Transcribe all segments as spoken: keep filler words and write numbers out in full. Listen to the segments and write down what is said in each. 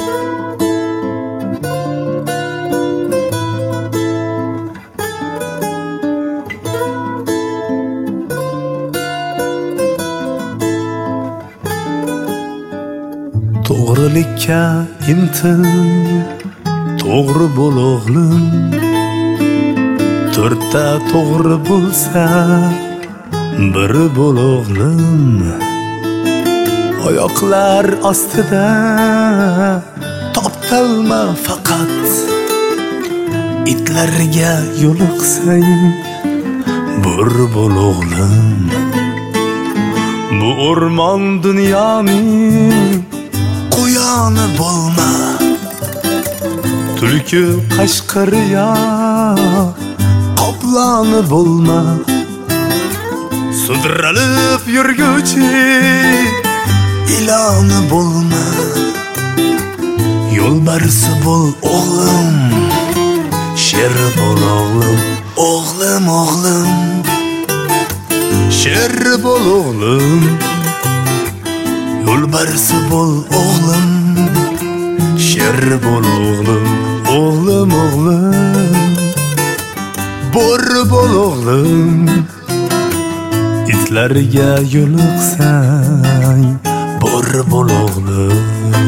To'g'rilikka intil, to'g'ri bo'l o'g'lim. To'rtta to'g'ri bo'lsa, biri bo'l o'g'lim. Oyoqlar ostida toptalma faqat. Itlarga yo'liqsang, bir bo'l o'g'lim. Bu o'rmon dunyoning qo'yoni bo'lma. Tulki qashqariya qoploni bo'lma. Sudralib yurguchi iloni bo'lma. Yo'lbarsi bo'l o'g'lim, sher bo'l o'g'lim. O'g'lim, o'g'lim, sher bo'l o'g'lim. Yo'lbarsi bo'l o'g'lim, sher bo'l o'g'lim. O'g'lim, o'g'lim, bo'ri bo'l o'g'lim. Itlarga yo'liqsang, bo'ri bo'l o'g'lim.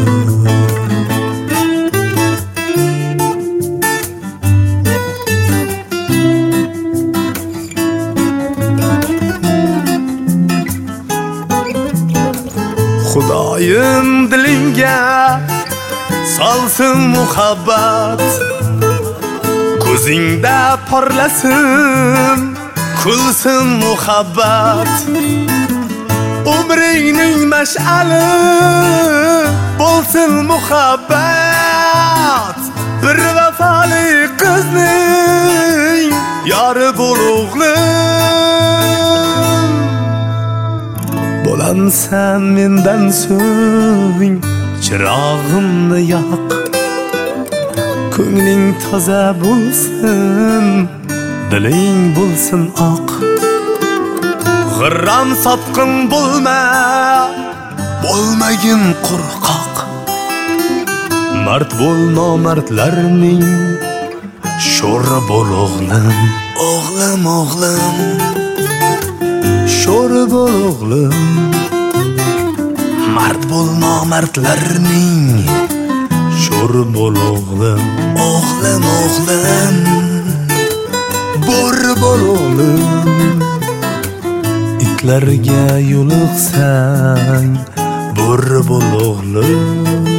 Xudoyim dilingga solsin muhabbat. Ko'zingda porlasin, kulsin muhabbat. Umringning mash'ali bo'lsin muhabbat. Bir vafoli qizning yori bo'l o'g'lim. Bo'lansan mendan so'ng chirog'imni yoq. Ko'ngling toza bo'lsin, diling bo'lsin oq. G'irram sotqin bo'lma, bo'lmagin qo'rqoq. Mard bo'l nomardlarning sho'ri bo'l o'g'lim. O'g'lim, o'g'lim, sho'ri bo'l o'g'lim. Mard bo'l nomardlarning sho'ri bo'l o'g'lim. O'g'lim, o'g'lim, bo'ri bo'l o'g'lim. Itlarga yo'liqsang, bo'ri bo'l o'g'lim.